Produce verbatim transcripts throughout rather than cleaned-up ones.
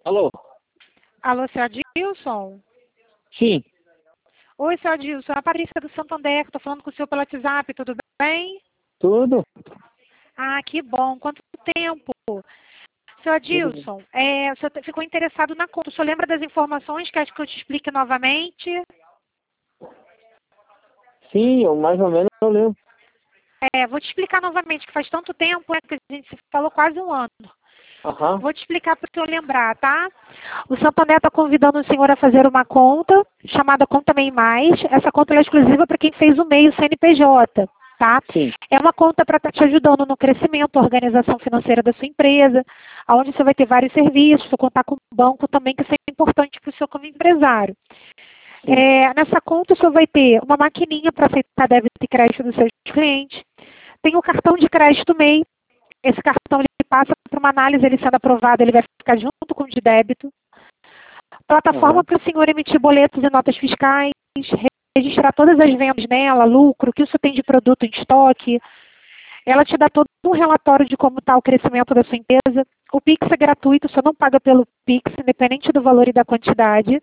Alô? Alô, seu Adilson? Sim, Oi, seu Adilson. É a Patrícia do Santander, que estou falando com o senhor pelo WhatsApp, tudo bem? tudo? Ah, que bom. Quanto tempo? Seu Tudo bem. Adilson, é, o senhor te- ficou interessado na conta. O senhor lembra das informações que acho que eu te explique novamente? Sim, eu mais ou menos eu lembro. É, vou te explicar novamente, que faz tanto tempo né, que a gente se falou quase um ano. Aham. Vou te explicar para o senhor lembrar, tá? O Santander está convidando o senhor a fazer uma conta, chamada Conta MEI Mais. Essa conta é exclusiva para quem fez o MEI, o C N P J, tá? Sim. É uma conta para estar te ajudando no crescimento, organização financeira da sua empresa, onde você vai ter vários serviços, contar com o banco também, que isso é importante para o senhor como empresário. Sim. É, nessa conta, o senhor vai ter uma maquininha para aceitar débito e crédito dos seus clientes. Tem o cartão de crédito MEI. Esse cartão ele passa para uma análise, ele sendo aprovado, ele vai ficar junto com o de débito. Plataforma Aham. para o senhor emitir boletos e notas fiscais, registrar todas as vendas nela, lucro, o que isso tem de produto em estoque. Ela te dá todo um relatório de como está o crescimento da sua empresa. O Pix é gratuito, você não paga pelo Pix, independente do valor e da quantidade.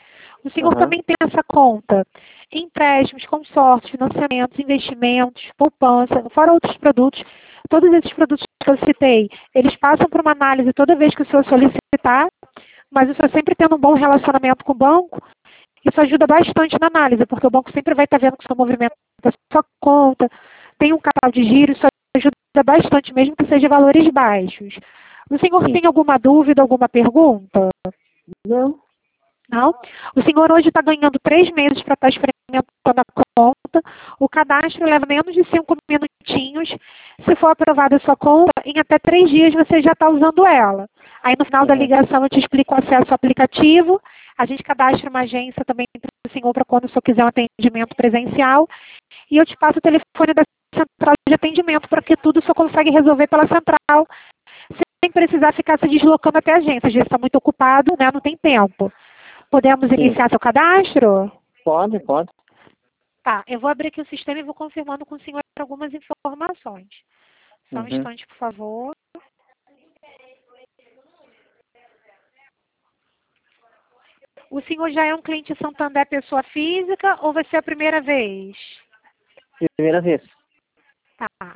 O senhor Aham. também tem essa conta. Empréstimos, consórcios, financiamentos, investimentos, poupança, fora outros produtos. Todos esses produtos que eu citei, eles passam por uma análise toda vez que o senhor solicitar, mas o senhor sempre tendo um bom relacionamento com o banco, isso ajuda bastante na análise, porque o banco sempre vai estar vendo que o seu movimento da sua conta, tem um capital de giro, isso ajuda bastante, mesmo que seja valores baixos. O senhor Sim. tem alguma dúvida, alguma pergunta? Não. Não? O senhor hoje está ganhando três meses para estar experimentando a conta. O cadastro leva menos de cinco minutinhos. Se for aprovada a sua conta, em até três dias você já está usando ela. Aí no final da Aham. ligação eu te explico o acesso ao aplicativo. A gente cadastra uma agência também para o senhor para quando o senhor quiser um atendimento presencial. E eu te passo o telefone da central de atendimento para que tudo o senhor consegue resolver pela central, sem precisar ficar se deslocando até a agência. Às vezes está muito ocupado, né? Não tem tempo. Podemos Sim. iniciar seu cadastro? Pode, pode. Tá, eu vou abrir aqui o sistema e vou confirmando com o senhor algumas informações. Só um Uhum. instante, por favor. O senhor já é um cliente Santander pessoa física ou vai ser a primeira vez? Primeira vez. Tá.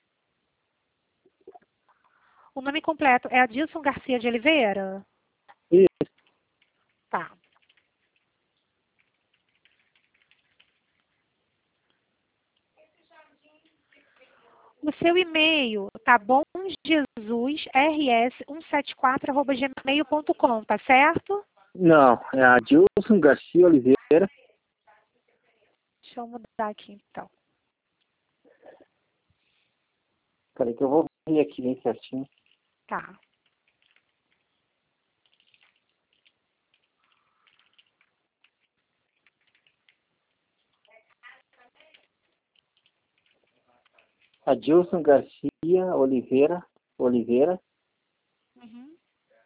O nome completo é Adilson Garcia de Oliveira? Isso. Tá. O seu e-mail tá bomjesusrs cento e setenta e quatro arroba gmail ponto com, tá certo? Não, é a Adilson Garcia Oliveira. Deixa eu mudar aqui então. Peraí que eu vou ver aqui bem certinho. Tá. Adilson Garcia Oliveira. Oliveira. Uhum.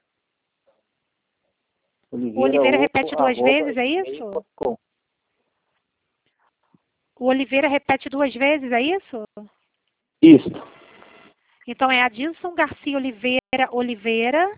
O Oliveira Oliveira o repete duas arroba vezes, é gmail isso? ponto com. O Oliveira repete duas vezes, é isso? Isso. Então é Adilson Garcia Oliveira Oliveira.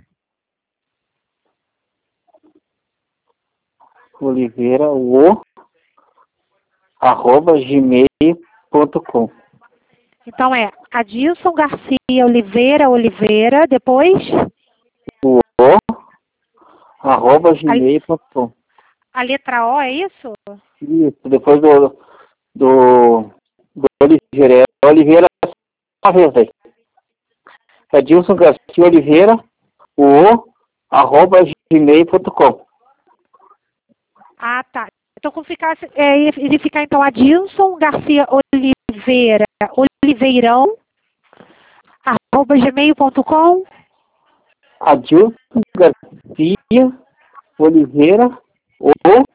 Oliveira o arroba gmail ponto com. Então é Adilson Garcia Oliveira Oliveira, depois O arroba a, gmail ponto com. a letra O, é isso? Isso, depois do, do, do Oliveira. É Oliveira, uma vez aí. Edilson Garcia Oliveira, o arroba gmail ponto com. Ah, tá. Então como ficar, é, ele ficar então Adilson Garcia Oliveira Oliveirão arroba gmail ponto com. Adilson Garcia Oliveira, o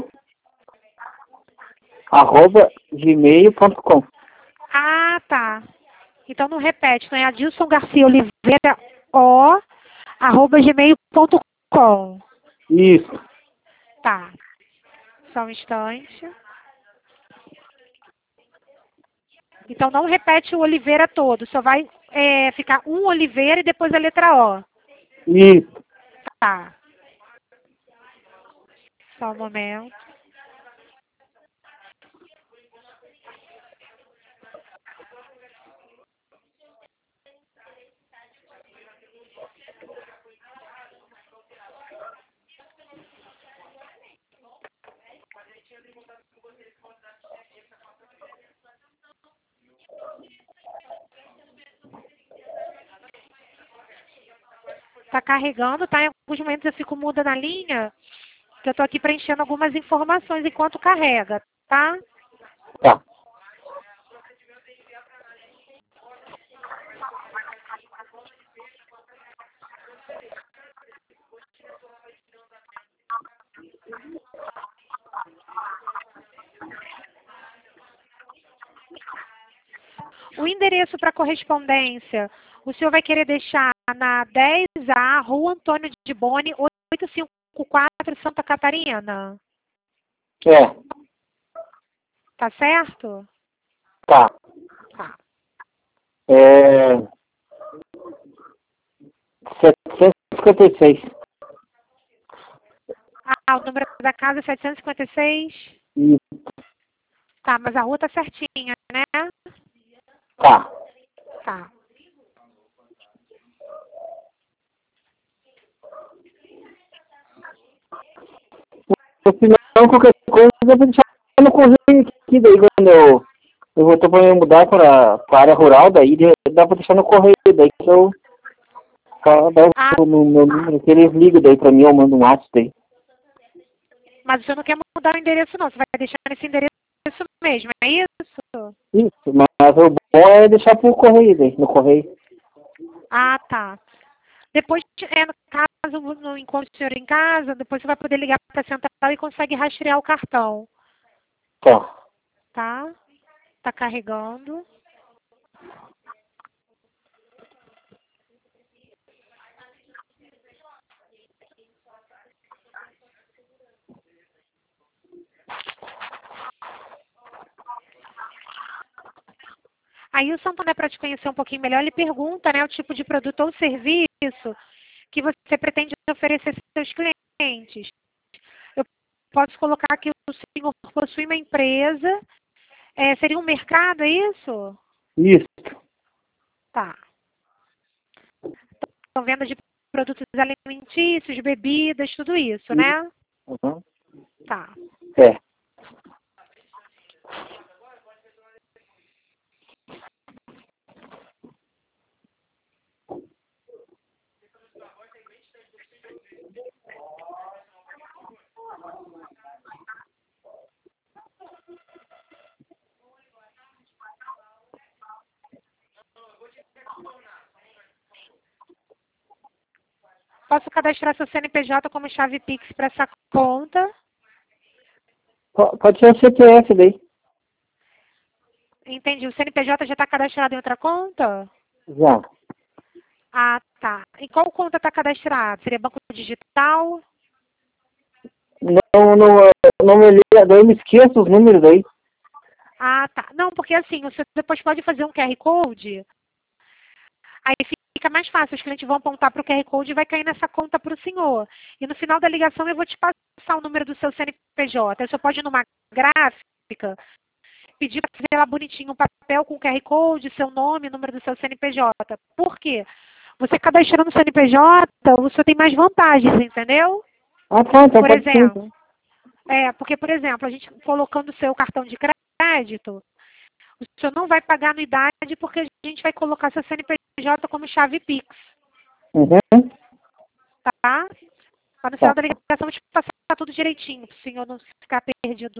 arroba gmail ponto com. Ah, tá. Então não repete, não é Adilson Garcia Oliveira O arroba gmail ponto com. Isso. Tá. Só um instante. Então não repete o Oliveira todo, só vai é, ficar um Oliveira e depois a letra O. Isso. Tá. Só um momento. Tá carregando, tá? Em alguns momentos eu fico muda na linha, que eu tô aqui preenchendo algumas informações enquanto carrega, tá? Tá. O endereço para correspondência, o senhor vai querer deixar na dez A, Rua Antônio de Boni, oitocentos e cinquenta e quatro, Santa Catarina. É. Tá certo? Tá. Tá. É... setecentos e cinquenta e seis. Ah, o número da casa é setecentos e cinquenta e seis? E... Tá, mas a rua tá certinha, né? Tá. Tá. Se não, qualquer coisa, eu vou deixar no correio aqui, daí quando eu, eu vou ter para mudar para a área rural, daí dá para deixar no correio, daí que eu, daí Ah, eu no meu número, que eles ligam daí para mim, eu mando um WhatsApp daí. mas você não quer mudar o endereço, não. Você vai deixar nesse endereço mesmo, é isso? Isso, mas o bom é deixar pro correio daí, no correio. Ah, tá. Depois, é, no caso, no encontro do senhor em casa, depois você vai poder ligar para a central e consegue rastrear o cartão, Tá. tá? Tá carregando. Aí o Santander, para te conhecer um pouquinho melhor, ele pergunta, né, o tipo de produto ou serviço que você pretende oferecer aos seus clientes. Eu posso colocar que o senhor possui uma empresa, é, seria um mercado, é isso? Isso. Tá. Então, venda de produtos alimentícios, bebidas, tudo isso, Isso. né? Uhum. Tá. É. Posso cadastrar seu C N P J como chave Pix para essa conta? Po- Pode ser o C P F daí. Entendi. O C N P J já está cadastrado em outra conta? Já. Ah, tá. Em qual conta está cadastrado? Seria banco digital? Não, não, é, não me liga, daí eu me esqueço os números daí. Ah, tá. Não, porque assim, você depois pode fazer um Q R Code, aí fica mais fácil. Os clientes vão apontar para o Q R Code e vai cair nessa conta para o senhor. E no final da ligação eu vou te passar o número do seu C N P J. Aí você pode ir numa gráfica, pedir para fazer lá bonitinho um papel com Q R Code, seu nome, número do seu C N P J. Por quê? Você cadastrando o C N P J, o senhor tem mais vantagens, entendeu? Ah, tá, então Por pode ser, exemplo, então. é, porque, por exemplo, a gente colocando o seu cartão de crédito, o senhor não vai pagar anuidade porque a gente vai colocar seu C N P J como chave Pix, Uhum. tá? Para no Tá. final da ligação eu vou te passar tudo direitinho, para o senhor não ficar perdido.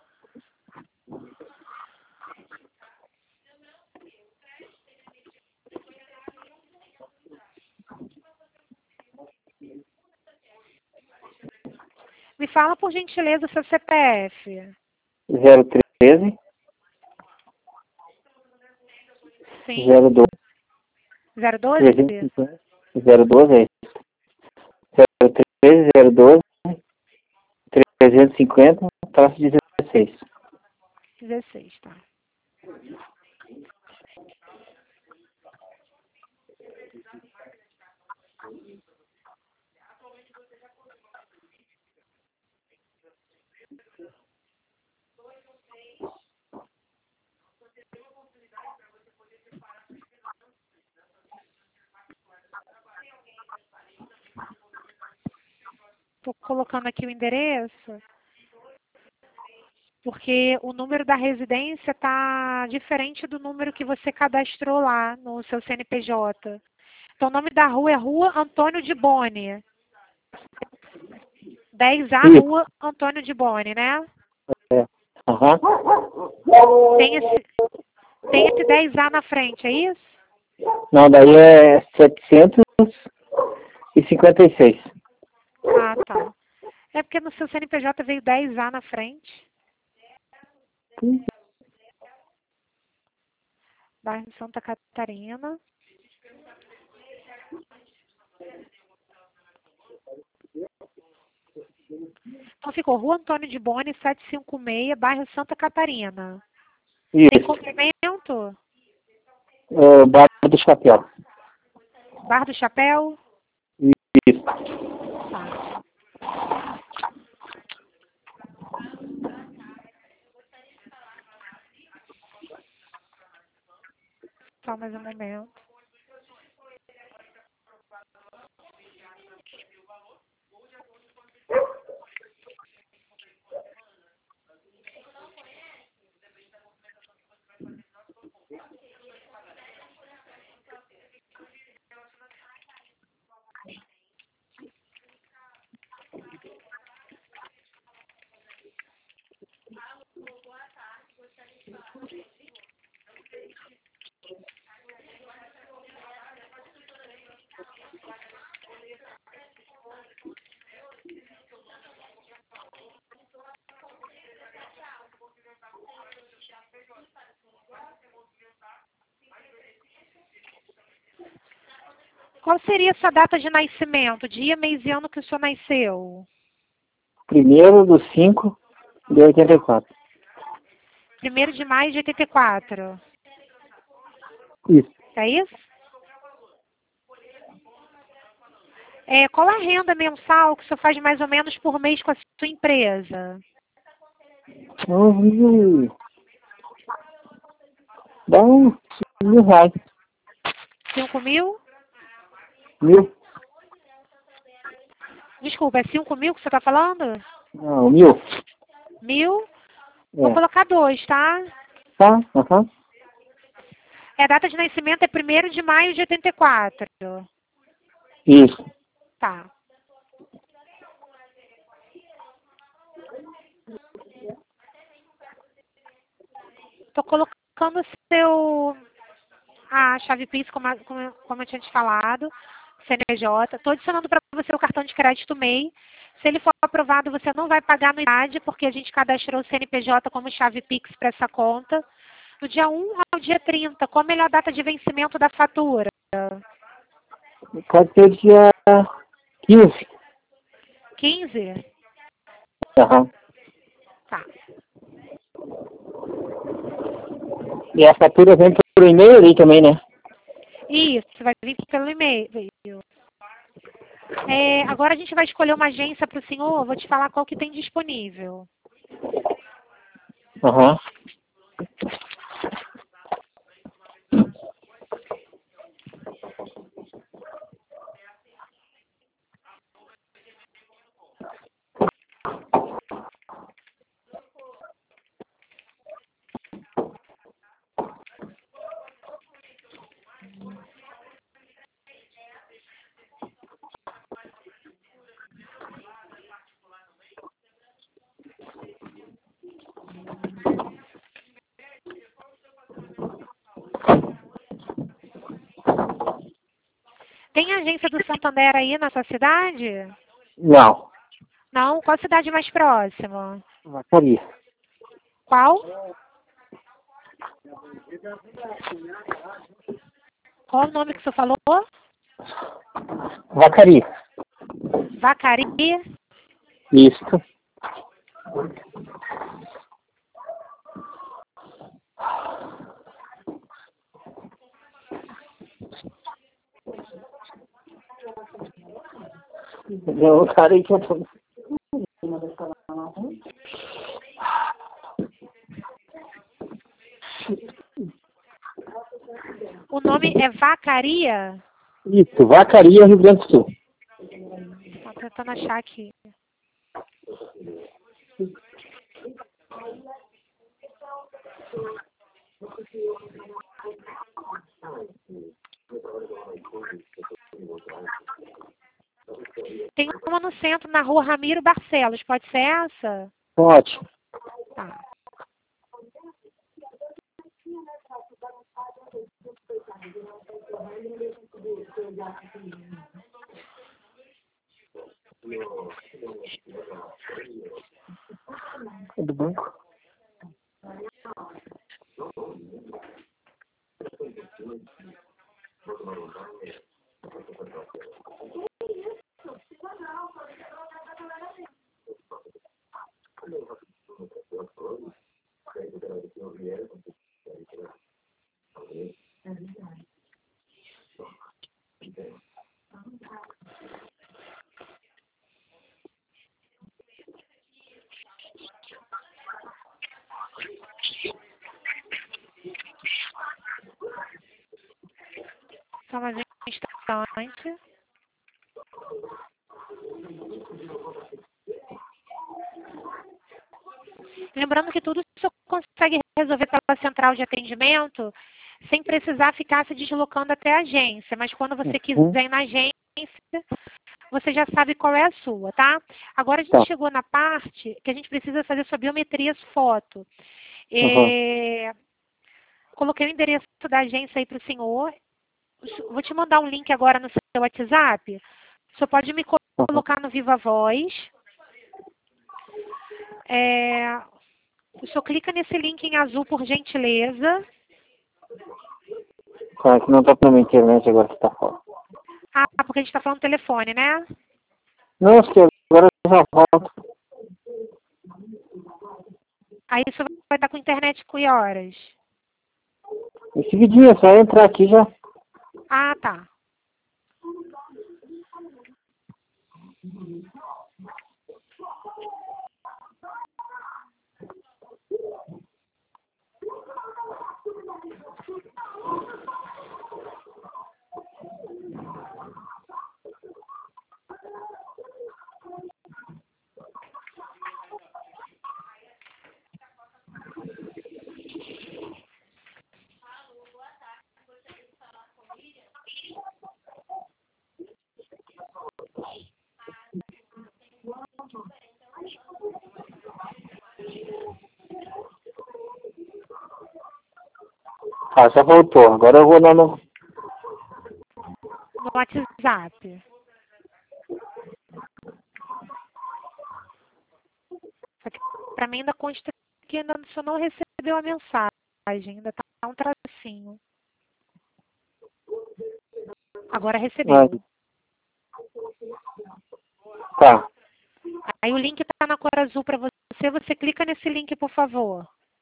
Me fala, por gentileza, o seu C P F. zero treze, Sim. zero doze, zero doze? trezentos e cinquenta, zero doze é isso. zero treze, zero doze, trezentos e cinquenta, traço dezesseis. dezesseis, tá. Estou colocando aqui o endereço, porque o número da residência está diferente do número que você cadastrou lá no seu C N P J. Então, o nome da rua é Rua Antônio de Boni. dez A, Isso. Rua Antônio de Boni, né? É. Aham. Tem esse, tem esse dez A na frente, é isso? Não, daí é setecentos e cinquenta e seis. Ah, tá. É porque no seu C N P J veio dez A na frente. Bairro Santa Catarina. Então ficou Rua Antônio de Boni, setecentos e cinquenta e seis, bairro Santa Catarina. Tem Isso. complemento? É, Barra do Chapéu. Bar do Chapéu? Isso. Tá. Só mais um momento. Qual seria a sua data de nascimento? Dia, mês e ano que o senhor nasceu? Primeiro do cinco de oitenta e quatro. Primeiro de maio de oitenta e quatro. Isso. É isso? É, qual a renda mensal que o senhor faz mais ou menos por mês com a sua empresa? Hum, Dá uns mil reais. Cinco mil? Mil? Desculpa, é cinco mil que você está falando? Não, mil. Mil? Vou É. colocar dois, tá? Tá? Aham. É, a data de nascimento é primeiro de maio de oitenta e quatro. Isso. Tá. Tô colocando o seu... a chave Pix, como, a- como, como eu tinha te falado, C N P J. Estou adicionando para você o cartão de crédito M E I. Se ele for aprovado, você não vai pagar anuidade, porque a gente cadastrou o C N P J como chave Pix para essa conta. Do dia um ao dia trinta, qual a melhor data de vencimento da fatura? Pode ser dia quinze. quinze? Aham. Tá. E a fatura vem por e-mail ali também, né? Isso, vai vir pelo e-mail. É, agora a gente vai escolher uma agência para o senhor, vou te falar qual que tem disponível. Aham. Tem agência do Santander aí na sua cidade? Não. Não? Qual a cidade mais próxima? Vacaria. Qual? Qual o nome que você falou? Vacaria. Vacaria? Isso. Não, cara, aí que eu tô... O nome é Vacaria? Isso, Vacaria, Rio Grande do Sul. Estou tentando achar aqui. Tem uma no centro, na rua Ramiro Barcelos. Pode ser essa? Pode. Tá. É do banco? Só mais um instante. Lembrando que tudo você consegue resolver pela central de atendimento sem precisar ficar se deslocando até a agência. Mas quando você Uhum. quiser ir na agência, você já sabe qual é a sua, tá? Agora a gente Tá. chegou na parte que a gente precisa fazer sua biometria foto. Uhum. É, Coloquei o endereço da agência aí para o senhor. Vou te mandar um link agora no seu WhatsApp. O senhor pode me Uhum. colocar no Viva Voz. É, o senhor clica nesse link em azul, por gentileza. Tá, que não tá na minha internet agora que tá fora. Ah, porque a gente está falando telefone, né? Não, acho que agora eu já volto. Aí o senhor vai estar com internet que horas? Em seguidinha, é só entrar aqui já. Ah, tá. Ah, já voltou. Agora eu vou lá no... No WhatsApp. Só que para mim ainda consta que ainda, o senhor não recebeu a mensagem. Ainda tá um tracinho. Agora Ah, recebeu. tá. Aí o link está na cor azul para você. Você clica nesse link, por favor.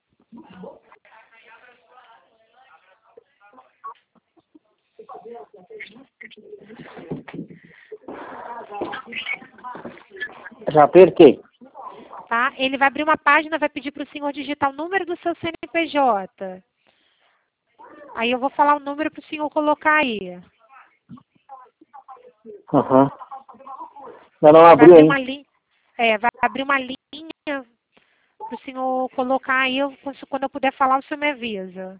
Já apertei. Tá? Ele vai abrir uma página, vai pedir para o senhor digitar o número do seu C N P J. Aí eu vou falar o número para o senhor colocar aí. Aham. Ainda não Vai abriu abrir ainda. uma linha. É, vai abrir uma linha para o senhor colocar aí. Eu, quando eu puder falar, o senhor me avisa.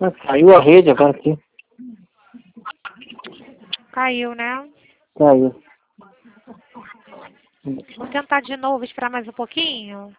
Mas caiu a rede agora aqui. Caiu, né? Caiu. Vamos tentar de novo, esperar mais um pouquinho?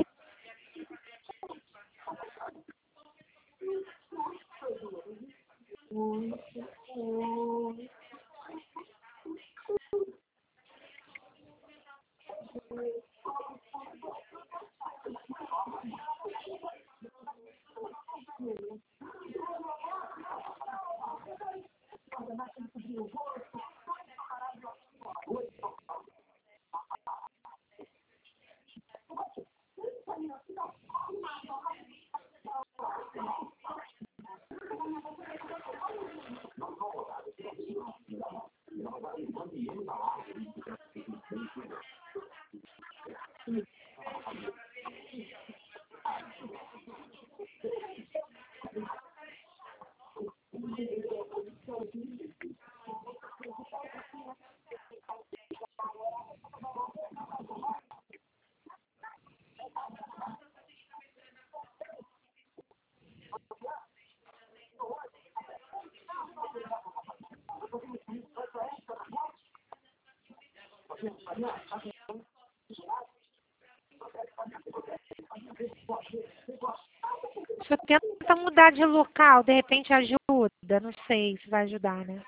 Se eu tento mudar de local, de repente ajuda. Não sei se vai ajudar, né?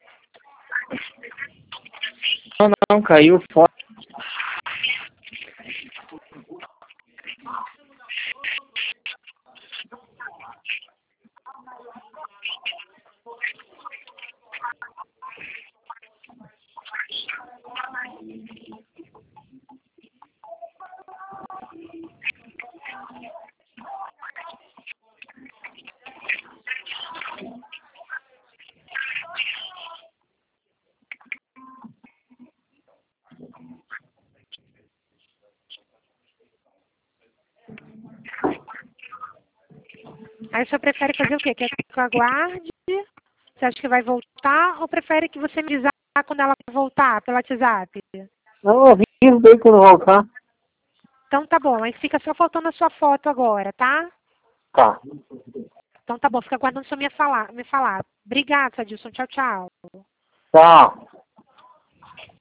Não, não, caiu fora. Aí o senhor prefere fazer o quê? Quer que eu aguarde? Você acha que vai voltar? Ou prefere que você me avisar quando ela voltar pelo WhatsApp? Não, avisa daí quando voltar. Então tá bom, aí fica só faltando a sua foto agora, tá? Tá. Então tá bom, fica aguardando o senhor me falar. Me falar. Obrigada, Adilson. Tchau, tchau. Tchau.